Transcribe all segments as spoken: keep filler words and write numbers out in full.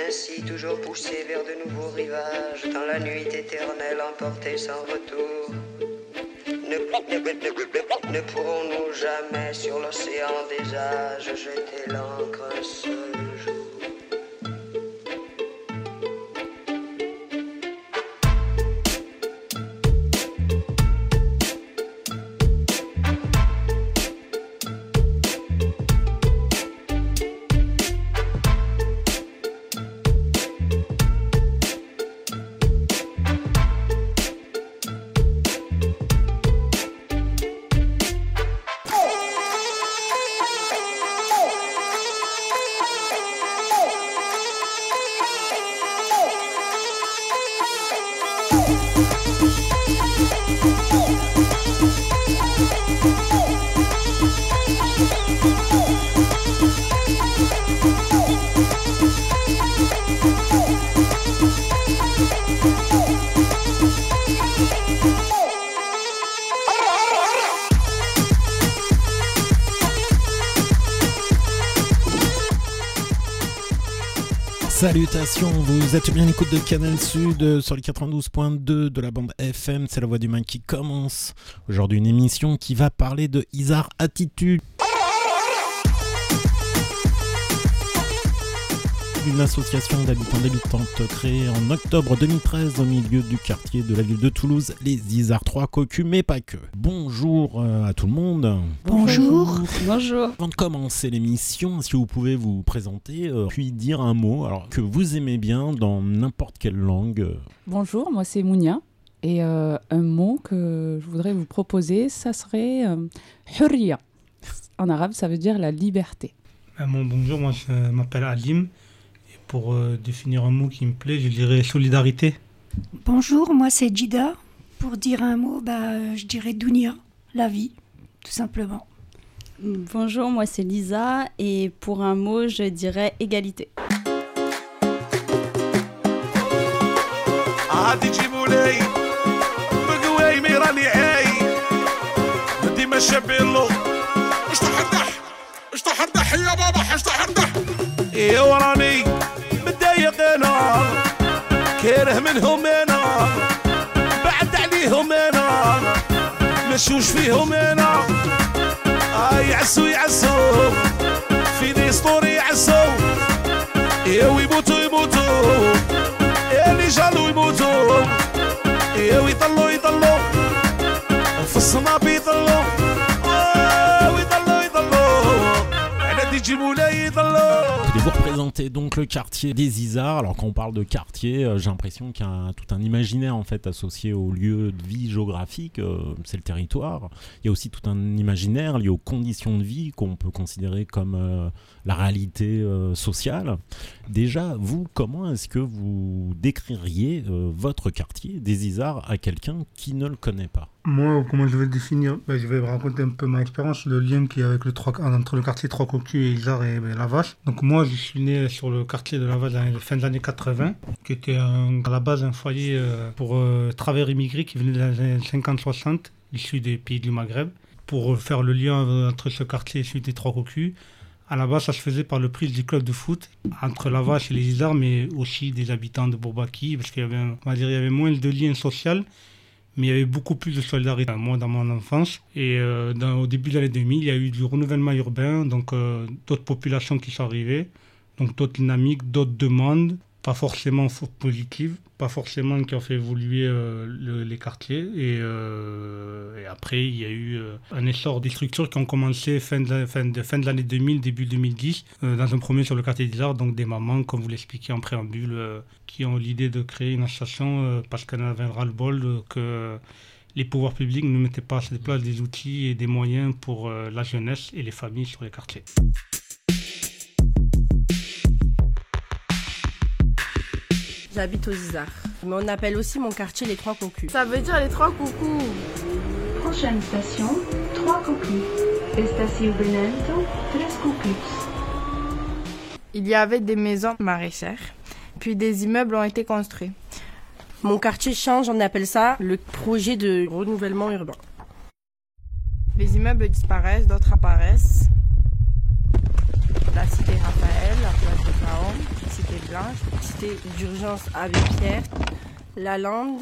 ainsi toujours poussé vers de nouveaux rivages, dans la nuit éternelle emportée sans retour. Ne, ne, ne, ne pourrons-nous jamais sur l'océan des âges jeter l'encre un seul jour? Salutations, vous êtes bien à l'écoute de Canal Sud sur les quatre-vingt-douze point deux de la bande F M, c'est la voix du main qui commence. Aujourd'hui une émission qui va parler de Izar Attitude. Une association d'habitants d'habitantes créée en octobre deux mille treize au milieu du quartier de la ville de Toulouse, les Izar trois Cocu, mais pas que. Bonjour à tout le monde. Bonjour. Bonjour. Avant de commencer l'émission, est-ce que vous pouvez vous présenter, euh, puis dire un mot alors, que vous aimez bien dans n'importe quelle langue? Bonjour, moi c'est Mounia. Et euh, un mot que je voudrais vous proposer, ça serait euh, Hurriya. En arabe, ça veut dire la liberté. Euh, bon, bonjour, moi je m'appelle Alim. Pour euh, définir un mot qui me plaît, je dirais solidarité. Bonjour, moi c'est Jida. Pour dire un mot, bah, je dirais Dounia, la vie, tout simplement. Bonjour, moi c'est Lisa et pour un mot, je dirais égalité. كاره منهم انا بعد عليهم انا مشوش فيهم انا آه يعسوا يعسوا في دي ستوري يعسوا يا ويموتوا يموتوا يا اللي جالوا يموتوا يا ويطلوا يطلوا في الصناب يطلوا ويطلوا يطلوا على دي جيبولا يطلوا. Je vais vous représenter donc le quartier des Izar. Alors quand on parle de quartier, euh, j'ai l'impression qu'il y a un, tout un imaginaire en fait associé au lieu de vie géographique, euh, c'est le territoire. Il y a aussi tout un imaginaire lié aux conditions de vie qu'on peut considérer comme euh, la réalité euh, sociale. Déjà, vous, comment est-ce que vous décririez euh, votre quartier des Izar à quelqu'un qui ne le connaît pas? Moi, comment je vais le définir? ben, Je vais vous raconter un peu ma expérience, le lien qu'il y a avec le trois, entre le quartier trois Cocu et Izar et ben, La Vache. Donc moi, je suis né sur le quartier de La Vache à la fin des années quatre-vingts, qui était un, à la base un foyer euh, pour euh, travailleurs immigrés qui venaient des années cinquante soixante, issus des pays du Maghreb. Pour faire le lien entre ce quartier et celui des trois Cocu, à la base, ça se faisait par le prise du club de foot entre La Vache et les Izar, mais aussi des habitants de Bourbaki, parce qu'il y avait, un, on va dire, il y avait moins de liens sociaux, mais il y avait beaucoup plus de solidarité. Moi, dans mon enfance, et euh, dans, au début de l'année deux mille, il y a eu du renouvellement urbain, donc euh, d'autres populations qui sont arrivées, donc d'autres dynamiques, d'autres demandes, pas forcément positives, pas forcément qui ont fait évoluer euh, le, les quartiers. Et, euh, et après, il y a eu euh, un essor des structures qui ont commencé fin de, la, fin de, fin de l'année deux mille, début deux mille dix, euh, dans un premier sur le quartier des Arts, donc des mamans, comme vous l'expliquiez en préambule, euh, qui ont l'idée de créer une association euh, parce qu'elles avaient ras-le-bol euh, que les pouvoirs publics ne mettaient pas à cette place des outils et des moyens pour euh, la jeunesse et les familles sur les quartiers. J'habite aux Izar. Mais on appelle aussi mon quartier les Trois Cocus. Ça veut dire les Trois Coucous. Prochaine station, Trois Cocus. Estación Benento, Tres Cocus. Il y avait des maisons maraîchères, puis des immeubles ont été construits. Mon quartier change, on appelle ça le projet de renouvellement urbain. Les immeubles disparaissent, d'autres apparaissent. La cité Raphaël, la place de Caen, la cité Blanche, cité d'urgence Abbé Pierre, La Lande.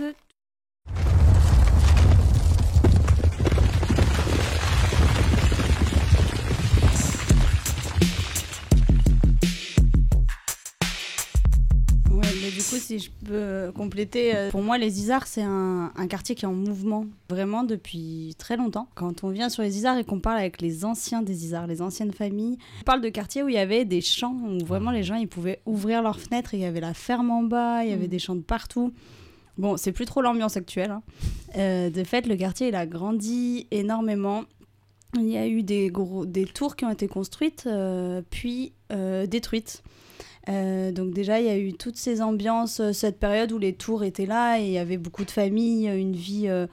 Ouais, mais du coup, si je peux compléter, euh, pour moi, les Isards, c'est un, un quartier qui est en mouvement, vraiment depuis très longtemps. Quand on vient sur les Isards et qu'on parle avec les anciens des Isards, les anciennes familles, on parle de quartiers où il y avait des champs, où vraiment les gens ils pouvaient ouvrir leurs fenêtres, et il y avait la ferme en bas, il y avait mmh. des champs de partout. Bon, c'est plus trop l'ambiance actuelle. Hein. Euh, de fait, le quartier, il a grandi énormément. Il y a eu des, gros, des tours qui ont été construites, euh, puis euh, détruites. Euh, donc déjà, il y a eu toutes ces ambiances, euh, cette période où les tours étaient là et il y avait beaucoup de familles, une vie euh,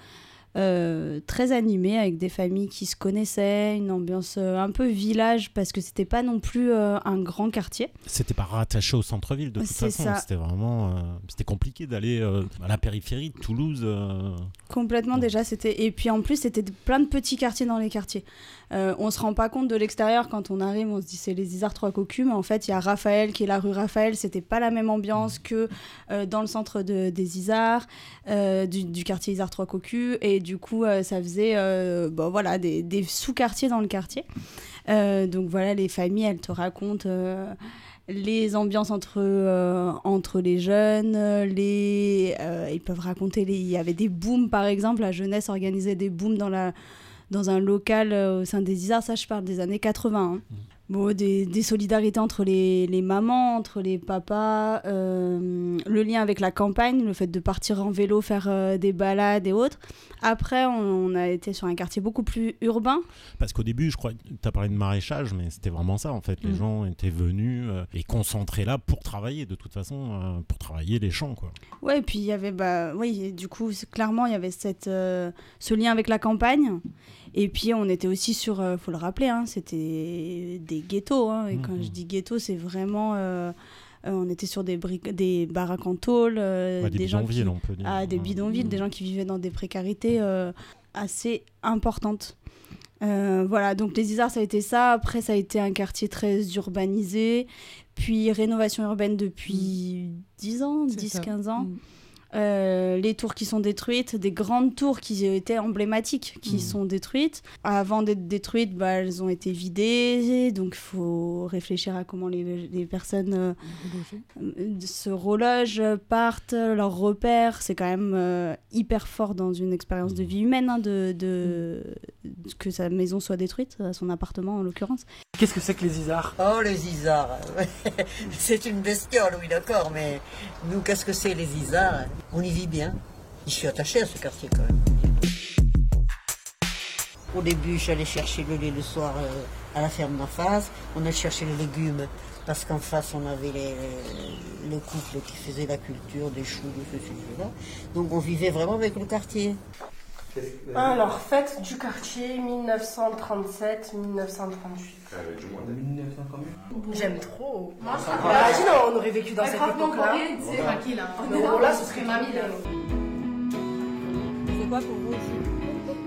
euh, très animée avec des familles qui se connaissaient, une ambiance euh, un peu village parce que c'était pas non plus euh, un grand quartier. C'était pas rattaché au centre-ville de toute C'est façon, ça. c'était vraiment euh, c'était compliqué d'aller euh, à la périphérie de Toulouse. Euh... Complètement ouais. déjà, c'était et puis en plus c'était plein de petits quartiers dans les quartiers. Euh, on se rend pas compte de l'extérieur quand on arrive, on se dit c'est les Isards trois cocus, mais en fait il y a Raphaël qui est la rue Raphaël, c'était pas la même ambiance que euh, dans le centre de, des Isards, euh, du, du quartier Isards trois cocus, et du coup euh, ça faisait euh, bon, voilà, des, des sous-quartiers dans le quartier. Euh, donc voilà, les familles elles te racontent euh, les ambiances entre, euh, entre les jeunes, les, euh, ils peuvent raconter, les, il y avait des booms par exemple, la jeunesse organisait des booms dans la dans un local euh, au sein des Isards, ça je parle des années quatre-vingts. Hein. Mmh. Bon, des, des solidarités entre les, les mamans, entre les papas, euh, le lien avec la campagne, le fait de partir en vélo, faire euh, des balades et autres. Après, on, on a été sur un quartier beaucoup plus urbain. Parce qu'au début, je crois, tu as parlé de maraîchage, mais c'était vraiment ça en fait. Les mmh. gens étaient venus euh, et concentrés là pour travailler, de toute façon, euh, pour travailler les champs, quoi. Ouais, et puis il y avait, bah, oui, du coup, clairement, il y avait cette, euh, ce lien avec la campagne. Et puis on était aussi sur, euh, faut le rappeler, hein, c'était des ghettos. Hein, et mmh. quand je dis ghetto, c'est vraiment, euh, euh, on était sur des, bri- des baraques en tôle, euh, ouais, des, des bidonvilles, qui, on peut dire. Ah, des bidonvilles, mmh. des gens qui vivaient dans des précarités euh, assez importantes. Euh, voilà, donc les Isards, ça a été ça. Après, ça a été un quartier très urbanisé, puis rénovation urbaine depuis mmh. dix ans, c'est dix à quinze ans. Mmh. Euh, les tours qui sont détruites, des grandes tours qui étaient emblématiques qui mmh. sont détruites. Avant d'être détruites, bah, elles ont été vidées, donc il faut réfléchir à comment les, les personnes euh, se relogent, partent, leurs repères. C'est quand même euh, hyper fort dans une expérience de vie humaine hein, de, de, mmh. que sa maison soit détruite, son appartement en l'occurrence. Qu'est-ce que c'est que les Isards ? Oh, les Isards, c'est une bestiole, oui d'accord, mais nous, qu'est-ce que c'est les Isards ? On y vit bien. Je suis attachée à ce quartier quand même. Au début, j'allais chercher le lait le soir euh, à la ferme d'en face. On allait chercher les légumes parce qu'en face, on avait les, le couple qui faisait la culture, des choux, de ceci, de cela. Donc on vivait vraiment avec le quartier. Alors, fête du quartier dix-neuf cent trente-sept dix-neuf cent trente-huit. mille neuf cents combien ? J'aime trop. Moi, ça va. Imagine, on aurait vécu dans cette époque-là. C'est tranquille. Hein. Non, là, ce serait mamie. C'est quoi pour vous aussi ?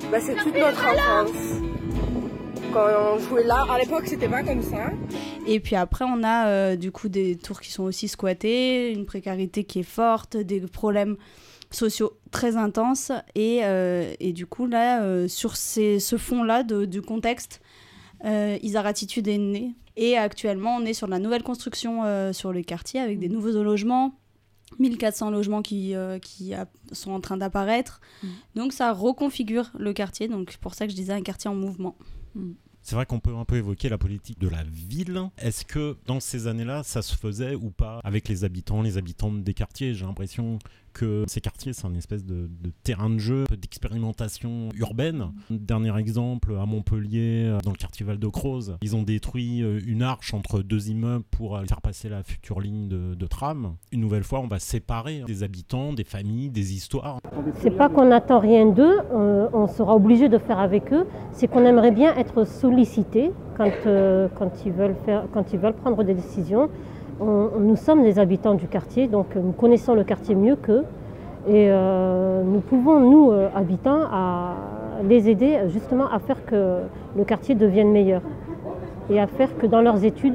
Bah, c'est toute notre enfance. Quand on jouait là, à l'époque, c'était pas comme ça. Et puis après, on a euh, du coup des tours qui sont aussi squattées, une précarité qui est forte, des problèmes sociaux très intenses et, euh, et du coup là euh, sur ces, ce fond-là de, du contexte euh, Isard Attitude est né et actuellement on est sur la nouvelle construction euh, sur le quartier avec des nouveaux logements, mille quatre cents logements qui, euh, qui a, sont en train d'apparaître mmh. donc ça reconfigure le quartier, donc c'est pour ça que je disais un quartier en mouvement. mmh. C'est vrai qu'on peut un peu évoquer la politique de la ville. Est-ce que dans ces années-là, ça se faisait ou pas avec les habitants, les habitantes des quartiers ? J'ai l'impression que ces quartiers, c'est un espèce de, de terrain de jeu, d'expérimentation urbaine. Dernier exemple, à Montpellier, dans le quartier Val-de-Croze, ils ont détruit une arche entre deux immeubles pour faire passer la future ligne de, de tram. Une nouvelle fois, on va séparer des habitants, des familles, des histoires. C'est pas qu'on n'attend rien d'eux, euh, on sera obligé de faire avec eux, c'est qu'on aimerait bien être sollicités quand, euh, quand, ils veulent faire, quand ils veulent prendre des décisions. On, nous sommes des habitants du quartier, donc nous connaissons le quartier mieux qu'eux et euh, nous pouvons, nous, euh, habitants, à les aider justement à faire que le quartier devienne meilleur et à faire que dans leurs études,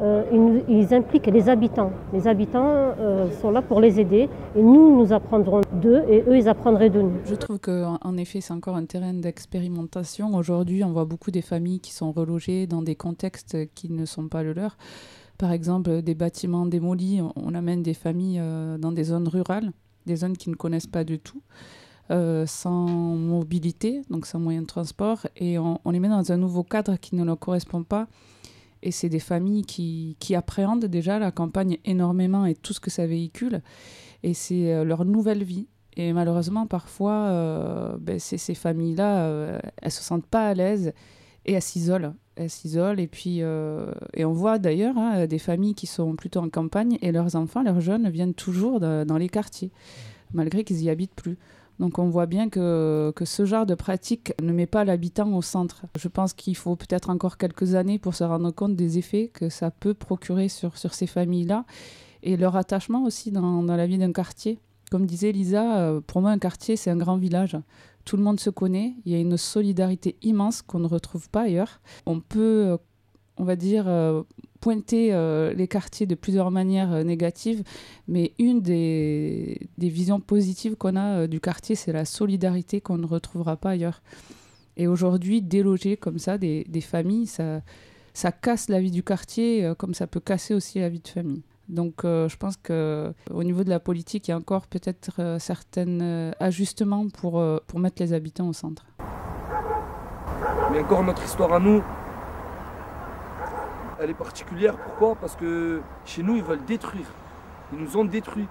euh, ils, ils impliquent les habitants. Les habitants euh, sont là pour les aider et nous, nous apprendrons d'eux et eux, ils apprendraient de nous. Je trouve qu'en effet, c'est encore un terrain d'expérimentation. Aujourd'hui, on voit beaucoup des familles qui sont relogées dans des contextes qui ne sont pas le leur. Par exemple, des bâtiments démolis, on amène des familles euh, dans des zones rurales, des zones qu'ils ne connaissent pas du tout, euh, sans mobilité, donc sans moyen de transport, et on, on les met dans un nouveau cadre qui ne leur correspond pas. Et c'est des familles qui, qui appréhendent déjà la campagne énormément et tout ce que ça véhicule. Et c'est euh, leur nouvelle vie. Et malheureusement, parfois, euh, ben, c'est, ces familles-là, euh, elles ne se sentent pas à l'aise et elles s'isolent. Elles s'isolent. Et, puis, euh, et on voit d'ailleurs hein, des familles qui sont plutôt en campagne et leurs enfants, leurs jeunes, viennent toujours de, dans les quartiers, malgré qu'ils n'y habitent plus. Donc on voit bien que, que ce genre de pratique ne met pas l'habitant au centre. Je pense qu'il faut peut-être encore quelques années pour se rendre compte des effets que ça peut procurer sur, sur ces familles-là et leur attachement aussi dans, dans la vie d'un quartier. Comme disait Lisa, euh, pour moi un quartier c'est un grand village. Tout le monde se connaît, il y a une solidarité immense qu'on ne retrouve pas ailleurs. On peut, on va dire, euh, pointer euh, les quartiers de plusieurs manières euh, négatives, mais une des, des visions positives qu'on a euh, du quartier, c'est la solidarité qu'on ne retrouvera pas ailleurs. Et aujourd'hui, déloger comme ça des, des familles, ça, ça casse la vie du quartier, euh, comme ça peut casser aussi la vie de famille. Donc euh, je pense qu'au niveau de la politique, il y a encore peut-être euh, certains euh, ajustements pour, euh, pour mettre les habitants au centre. Mais encore notre histoire à nous, elle est particulière. Pourquoi ? Parce que chez nous, ils veulent détruire. Ils nous ont détruits.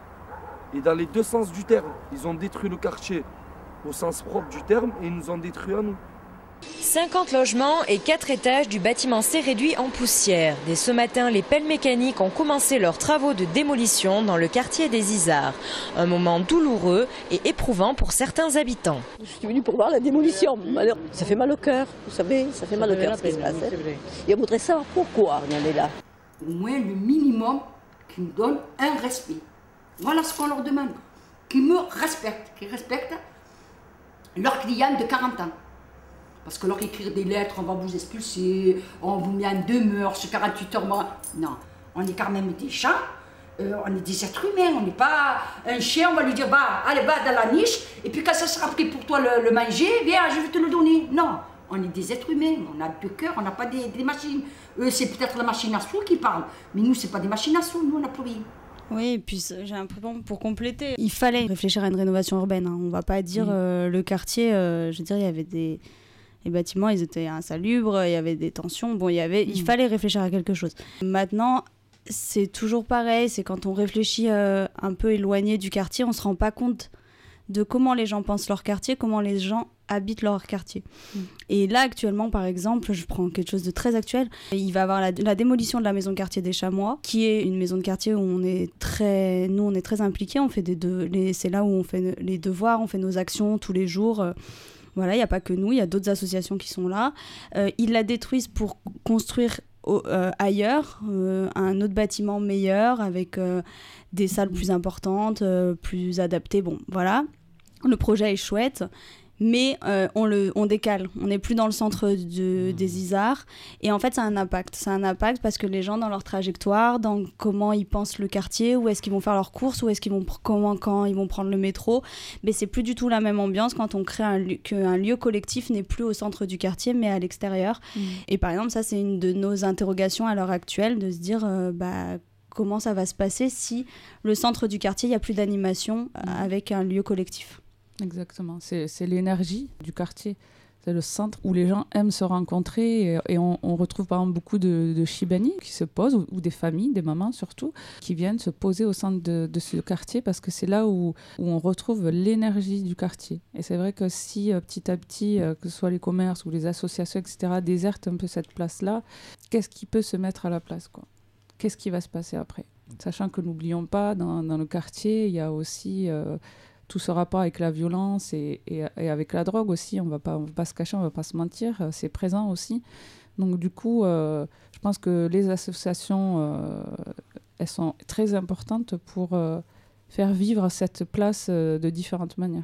Et dans les deux sens du terme. Ils ont détruit le quartier au sens propre du terme et ils nous ont détruits à nous. cinquante logements et quatre étages du bâtiment s'est réduit en poussière. Dès ce matin, les pelles mécaniques ont commencé leurs travaux de démolition dans le quartier des Izards. Un moment douloureux et éprouvant pour certains habitants. Je suis venue pour voir la démolition. Alors, ça fait mal au cœur, vous savez, ça fait mal au cœur ce qui se passe. Et on voudrait savoir pourquoi on en est là. Au moins le minimum qui nous donne un respect. Voilà ce qu'on leur demande. Qu'ils me respectent, qu'ils respectent leurs clients de quarante ans. Parce que leur écrire des lettres, on va vous expulser, on vous met en demeure sur quarante-huit heures. Non, on est quand même des gens, euh, on est des êtres humains, on n'est pas un chien, on va lui dire bah, allez, va dans la niche, et puis quand ça sera pris pour toi le, le manger, viens, je vais te le donner. Non, on est des êtres humains, on a deux cœurs, on n'a pas des, des machines. Eux, c'est peut-être la machine à sous qui parle, mais nous, c'est pas des machines à sous, nous, on n'a plus rien. Oui, et puis j'ai l'impression, pour compléter, il fallait réfléchir à une rénovation urbaine. Hein. On ne va pas dire mmh. euh, le quartier, euh, je veux dire, il y avait des... Les bâtiments, ils étaient insalubres, il y avait des tensions. Bon, il y avait, mmh. il fallait réfléchir à quelque chose. Maintenant, c'est toujours pareil. C'est quand on réfléchit euh, un peu éloigné du quartier, on se rend pas compte de comment les gens pensent leur quartier, comment les gens habitent leur quartier. Mmh. Et là, actuellement, par exemple, je prends quelque chose de très actuel. Il va y avoir la, la démolition de la maison de quartier des Chamois, qui est une maison de quartier où on est très, nous, on est très impliqués. On fait des de, les, c'est là où on fait les devoirs, on fait nos actions tous les jours. Euh, Voilà, il n'y a pas que nous, il y a d'autres associations qui sont là. Euh, ils la détruisent pour construire au, euh, ailleurs euh, un autre bâtiment meilleur, avec euh, des salles plus importantes, euh, plus adaptées. Bon, voilà, le projet est chouette, mais euh, on, le, on décale. On n'est plus dans le centre de, des Izards. Et en fait, ça a un impact. Ça a un impact parce que les gens, dans leur trajectoire, dans comment ils pensent le quartier, où est-ce qu'ils vont faire leurs courses, où est-ce qu'ils vont, comment, quand ils vont prendre le métro, mais c'est plus du tout la même ambiance quand on crée un lieu, qu'un lieu collectif n'est plus au centre du quartier, mais à l'extérieur. Mmh. Et par exemple, ça, c'est une de nos interrogations à l'heure actuelle, de se dire... Euh, bah, comment ça va se passer si le centre du quartier, il n'y a plus d'animation mmh. avec un lieu collectif. Exactement, c'est, c'est l'énergie du quartier. C'est le centre où les gens aiment se rencontrer et, et on, on retrouve par exemple beaucoup de, de shibani qui se posent, ou, ou des familles, des mamans surtout, qui viennent se poser au centre de, de ce quartier parce que c'est là où, où on retrouve l'énergie du quartier. Et c'est vrai que si euh, petit à petit, euh, que ce soit les commerces ou les associations, et cetera, désertent un peu cette place-là, qu'est-ce qui peut se mettre à la place, quoi ? Qu'est-ce qui va se passer après ? Sachant que n'oublions pas, dans, dans le quartier, il y a aussi... Euh, tout ce rapport avec la violence et, et, et avec la drogue aussi, on ne va pas se cacher, on ne va pas se mentir, c'est présent aussi. Donc du coup, euh, je pense que les associations, euh, elles sont très importantes pour euh, faire vivre cette place euh, de différentes manières.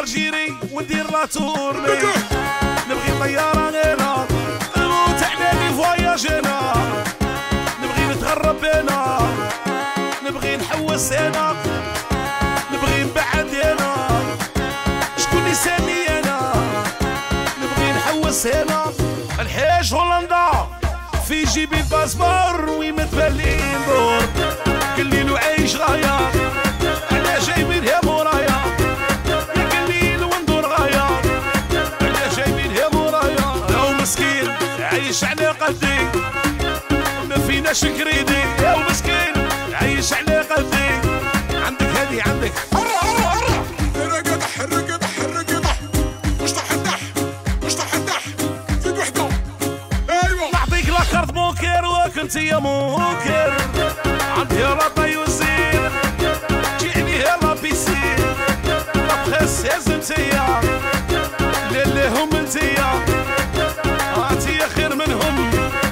نبغي طيارة غيرها نموت على نفواياجينا نبغي نتغرب هنا نبغي نحوس هنا نبغي نبعد هنا شكون يسالني انا نبغي نحوس هنا الحاج هولندا في جيبي الباسبور ويمد بالي ندور كل ليل وعايش غاية انا جايبينها مورايا يا كل ليل وندور غاية انا جايبينها مورايا لو مسكين عايش على قدي ما فيناش كريدي يا مسكين عايش على قدي عندك هذه عندك الرقدح الرقدح الرقدح مش تحدح مش تحدح زيد وحده ايوه نعطيك لا كارت بونكير وكنت يا موكر عندي ربي وزير جيني هلا بيسير لا بريس هزمتيا للي هم انتيا انتيا خير منهم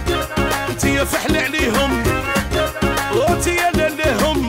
انتيا فحل عليهم انتيا للي هم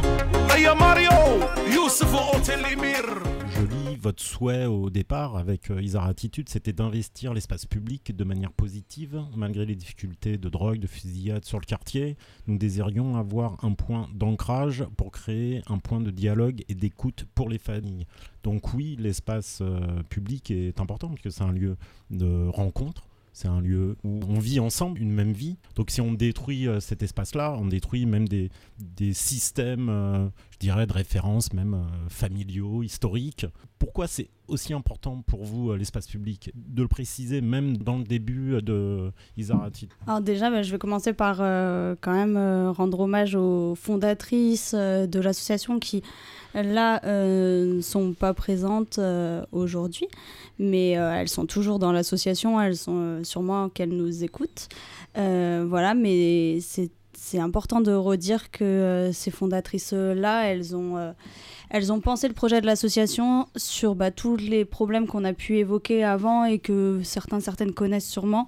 يا ماريو يوسف اوتيل امير. Je lis votre souhait au départ avec euh, Isar Attitude, c'était d'investir l'espace public de manière positive, malgré les difficultés de drogue, de fusillade sur le quartier. Nous désirions avoir un point d'ancrage pour créer un point de dialogue et d'écoute pour les familles. Donc oui, l'espace euh, public est important parce que c'est un lieu de rencontre. C'est un lieu où on vit ensemble une même vie. Donc si on détruit euh, cet espace-là, on détruit même des, des systèmes, euh, je dirais, de référence, même euh, familiaux, historiques. Pourquoi c'est aussi important pour vous, euh, l'espace public, de le préciser même dans le début de Isar Attitude? Alors déjà, bah, je vais commencer par euh, quand même euh, rendre hommage aux fondatrices euh, de l'association qui, là, euh, ne sont pas présentes euh, aujourd'hui, mais euh, elles sont toujours dans l'association, elles sont euh, sûrement qu'elles nous écoutent. Euh, voilà, mais c'est, c'est important de redire que euh, ces fondatrices-là, elles ont... Euh, Elles ont pensé le projet de l'association sur bah, tous les problèmes qu'on a pu évoquer avant et que certains, certaines connaissent sûrement.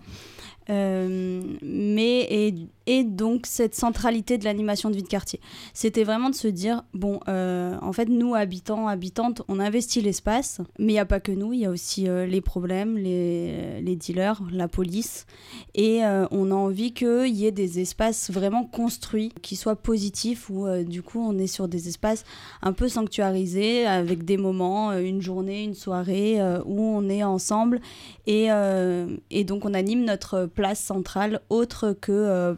Euh, mais et, et donc cette centralité de l'animation de vie de quartier. C'était vraiment de se dire, bon, euh, en fait, nous, habitants, habitantes, on investit l'espace, mais il n'y a pas que nous, il y a aussi euh, les problèmes, les, les dealers, la police, et euh, on a envie qu'il y ait des espaces vraiment construits, qui soient positifs, où euh, du coup, on est sur des espaces un peu sanctuarisés, avec des moments, une journée, une soirée, euh, où on est ensemble, et, euh, et donc on anime notre place centrale autre que euh,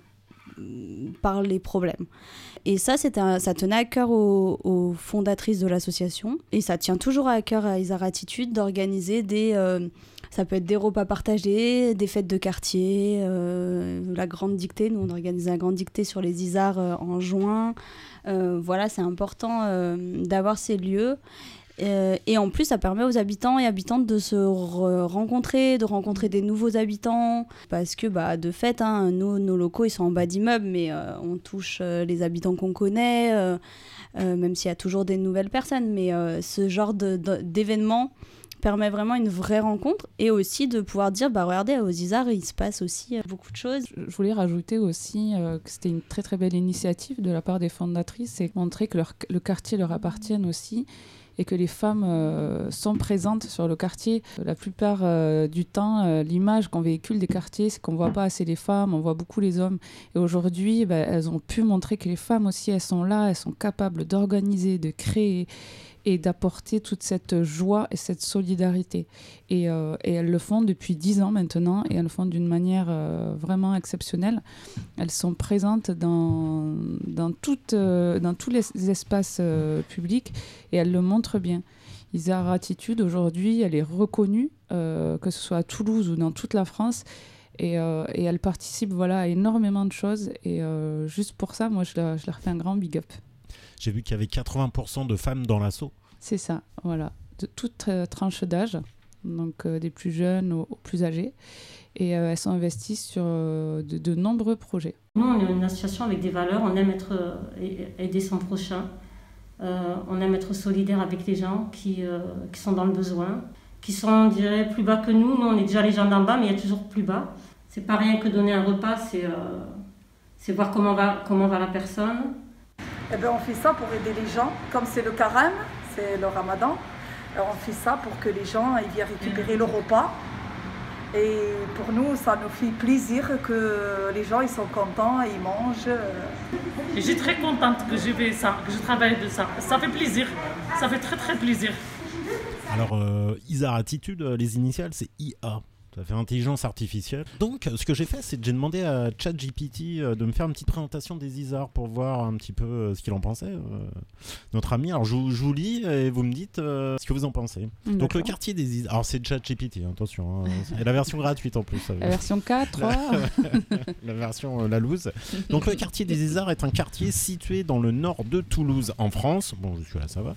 par les problèmes. Et ça, c'était un, ça tenait à cœur aux, aux fondatrices de l'association. Et ça tient toujours à cœur à Isar Attitude d'organiser des... Euh, ça peut être des repas partagés, des fêtes de quartier, euh, la grande dictée. Nous, on organise la grande dictée sur les Isars euh, en juin. Euh, voilà, c'est important euh, d'avoir ces lieux. Euh, et en plus, ça permet aux habitants et habitantes de se re- rencontrer, de rencontrer des nouveaux habitants. Parce que, bah, de fait, hein, nous, nos locaux, ils sont en bas d'immeubles, mais euh, on touche euh, les habitants qu'on connaît, euh, euh, même s'il y a toujours des nouvelles personnes. Mais euh, ce genre de, de, d'événement permet vraiment une vraie rencontre et aussi de pouvoir dire, bah, regardez, aux Isars, il se passe aussi euh, beaucoup de choses. Je voulais rajouter aussi euh, que c'était une très très belle initiative de la part des fondatrices, c'est montrer que leur, le quartier leur appartient aussi, et que les femmes euh, sont présentes sur le quartier. La plupart euh, du temps, euh, l'image qu'on véhicule des quartiers, c'est qu'on ne voit pas assez les femmes, on voit beaucoup les hommes. Et aujourd'hui, bah, elles ont pu montrer que les femmes aussi, elles sont là, elles sont capables d'organiser, de créer et d'apporter toute cette joie et cette solidarité. Et, euh, et elles le font depuis dix ans maintenant, et elles le font d'une manière euh, vraiment exceptionnelle. Elles sont présentes dans, dans, toute, euh, dans tous les espaces euh, publics, et elles le montrent bien. Isar Attitude, aujourd'hui, elle est reconnue, euh, que ce soit à Toulouse ou dans toute la France, et, euh, et elle participe voilà, à énormément de choses, et euh, juste pour ça, moi, je leur, je leur fais un grand big up. J'ai vu qu'il y avait quatre-vingts pour cent de femmes dans l'assaut. C'est ça, voilà. De toute euh, tranche d'âge, donc euh, des plus jeunes aux, aux plus âgés. Et euh, elles sont investies sur euh, de, de nombreux projets. Nous, on est une association avec des valeurs. On aime être, euh, aider son prochain. Euh, on aime être solidaire avec les gens qui, euh, qui sont dans le besoin, qui sont, on dirait, plus bas que nous. Nous, on est déjà les gens d'en bas, mais il y a toujours plus bas. C'est pas rien que donner un repas, c'est, euh, c'est voir comment va, comment va la personne. Eh bien, on fait ça pour aider les gens, comme c'est le carême, c'est le ramadan. Alors on fait ça pour que les gens ils viennent récupérer le repas Et pour nous, ça nous fait plaisir que les gens ils sont contents, ils mangent. Et je suis très contente que je fais ça, que je travaille de ça. Ça fait plaisir, ça fait très très plaisir. Alors, euh, Isar Attitude, les initiales, c'est I A. Ça fait intelligence artificielle. Donc, ce que j'ai fait, c'est que j'ai demandé à ChatGPT euh, de me faire une petite présentation des Isars pour voir un petit peu euh, ce qu'il en pensait, euh, notre ami. Alors, je, vous- je vous lis et vous me dites euh, ce que vous en pensez. D'accord. Donc, le quartier des Isars. Alors, c'est ChatGPT, attention. Hein, c'est la version gratuite en plus. ça veut La dire. version quatre, La, oh. la version euh, la loose. Donc, le quartier des Isars est un quartier situé dans le nord de Toulouse, en France. Bon, je suis là, ça va.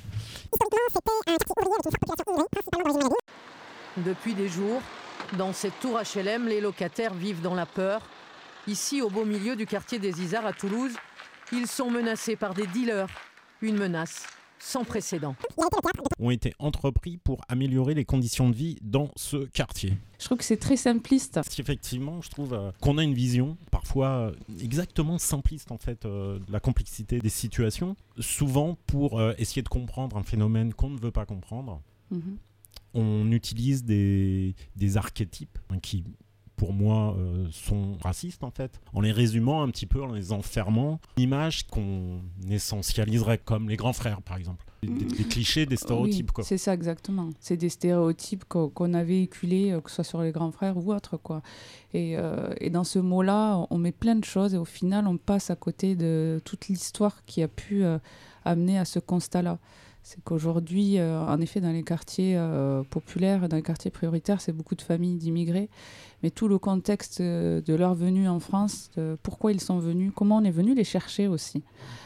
Depuis des jours, dans cette tour H L M, les locataires vivent dans la peur. Ici, au beau milieu du quartier des Isards à Toulouse, ils sont menacés par des dealers. Une menace sans précédent. Ont été entrepris pour améliorer les conditions de vie dans ce quartier. Je trouve que c'est très simpliste. Parce qu'effectivement, je trouve euh, qu'on a une vision parfois euh, exactement simpliste en fait euh, de la complexité des situations, souvent pour euh, essayer de comprendre un phénomène qu'on ne veut pas comprendre. Mhm. On utilise des, des archétypes hein, qui, pour moi, euh, sont racistes en fait, en les résumant un petit peu, en les enfermant. Une image qu'on essentialiserait comme les grands frères, par exemple. Des, des- des clichés, des stéréotypes. Oui, Quoi. c'est ça exactement. C'est des stéréotypes qu'on qu'on a véhiculés, euh, que ce soit sur les grands frères ou autres, quoi. Et, euh, et dans ce mot-là, on met plein de choses et au final, on passe à côté de toute l'histoire qui a pu euh, amener à ce constat-là. C'est qu'aujourd'hui, euh, en effet, dans les quartiers euh, populaires, dans les quartiers prioritaires, c'est beaucoup de familles d'immigrés. Mais tout le contexte euh, de leur venue en France, de pourquoi ils sont venus, comment on est venu les chercher aussi.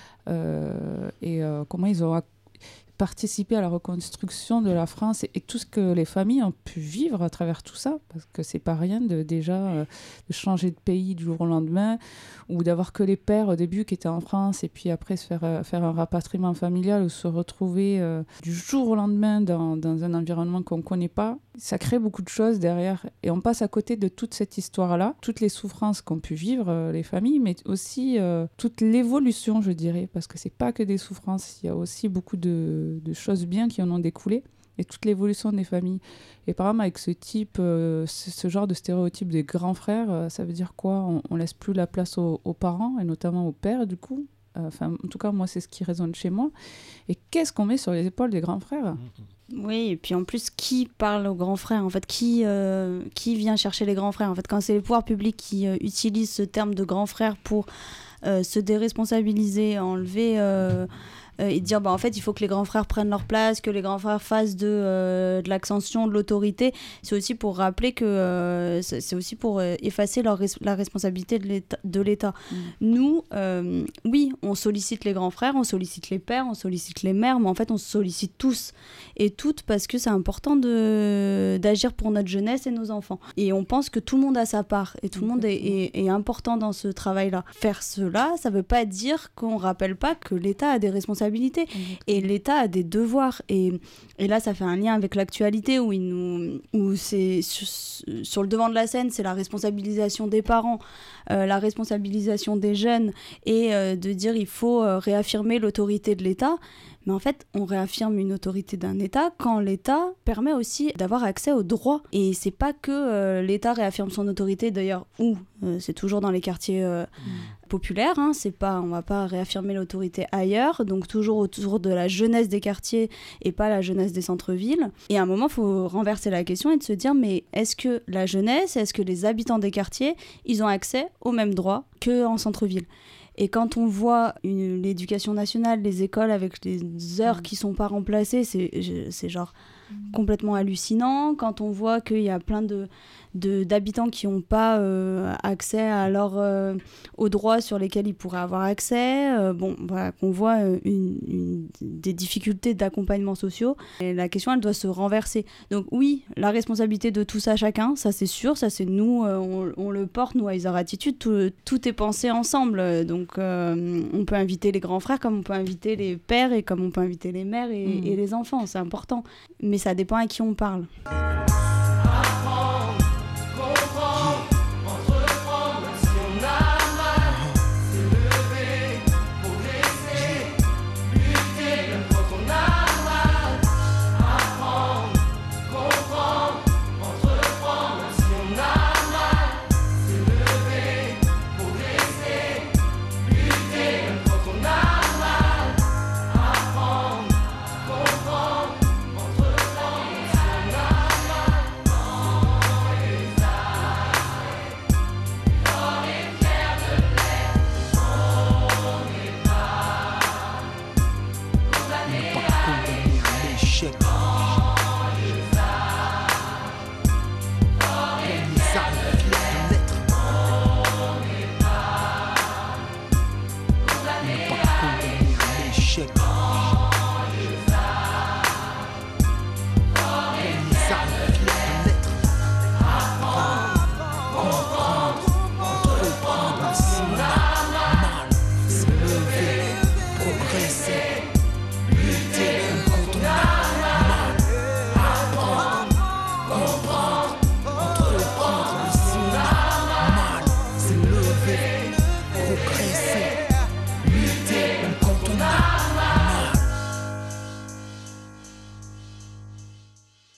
Euh, et euh, comment ils ont ac- participé à la reconstruction de la France et, et tout ce que les familles ont pu vivre à travers tout ça. Parce que c'est pas rien de déjà euh, de changer de pays du jour au lendemain ou d'avoir que les pères au début qui étaient en France et puis après se faire, euh, faire un rapatriement familial ou se retrouver euh, du jour au lendemain dans, dans un environnement qu'on ne connaît pas. Ça crée beaucoup de choses derrière et on passe à côté de toute cette histoire-là, toutes les souffrances qu'ont pu vivre euh, les familles, mais aussi euh, toute l'évolution, je dirais, parce que c'est pas que des souffrances, il y a aussi beaucoup de, de choses bien qui en ont découlé et toute l'évolution des familles. Et par exemple, avec ce type, euh, ce, ce genre de stéréotype des grands frères, euh, ça veut dire quoi? On, on laisse plus la place aux, aux parents et notamment aux pères, du coup. Enfin, en tout cas, moi, c'est ce qui résonne chez moi. Et qu'est-ce qu'on met sur les épaules des grands frères? Oui, et puis en plus, qui parle aux grands frères? En fait, qui, euh, qui vient chercher les grands frères? En fait, quand c'est les pouvoirs publics qui euh, utilisent ce terme de grand frère pour euh, se déresponsabiliser, enlever euh, euh, et dire bah, en fait, il faut que les grands frères prennent leur place, que les grands frères fassent de, euh, de l'accension, de l'autorité, c'est aussi pour rappeler que euh, c'est c'est aussi pour euh, effacer leur res- la responsabilité de l'État. De l'État. Mmh. Nous, euh, oui, on sollicite les grands frères, on sollicite les pères, on sollicite les mères, mais en fait, on se sollicite tous et toutes parce que c'est important de, d'agir pour notre jeunesse et nos enfants. Et on pense que tout le monde a sa part et tout le monde est, est, est important dans ce travail-là. Faire cela, ça ne veut pas dire qu'on ne rappelle pas que l'État a des responsabilités et l'État a des devoirs. Et, et là, ça fait un lien avec l'actualité où, il nous, où c'est sur, sur le devant de la scène, c'est la responsabilisation des parents, euh, la responsabilisation des jeunes et euh, de dire il faut euh, réaffirmer l'autorité de l'État. Mais en fait, on réaffirme une autorité d'un État quand l'État permet aussi d'avoir accès aux droits. Et c'est pas que euh, l'État réaffirme son autorité, d'ailleurs, où euh, c'est toujours dans les quartiers euh, mmh. populaires. Hein, c'est pas, on va pas réaffirmer l'autorité ailleurs, donc toujours autour de la jeunesse des quartiers et pas la jeunesse des centres-villes. Et à un moment, il faut renverser la question et de se dire, mais est-ce que la jeunesse, est-ce que les habitants des quartiers, ils ont accès aux mêmes droits qu'en centre-ville ? Et quand on voit une, l'éducation nationale, les écoles avec les heures mmh. qui ne sont pas remplacées, c'est, c'est genre mmh. complètement hallucinant. Quand on voit qu'il y a plein de, de, d'habitants qui n'ont pas euh, accès à leur, euh, aux droits sur lesquels ils pourraient avoir accès, euh, bon, voilà, qu'on voit une, une, des difficultés d'accompagnement sociaux. Et la question, elle doit se renverser. Donc oui, la responsabilité de tout ça chacun, ça c'est sûr, ça c'est nous, euh, on, on le porte, nous à Isar Attitude, tout, tout est pensé ensemble. Donc Donc, euh, on peut inviter les grands frères comme on peut inviter les pères et comme on peut inviter les mères et, mmh. et les enfants, c'est important. Mais ça dépend à qui on parle.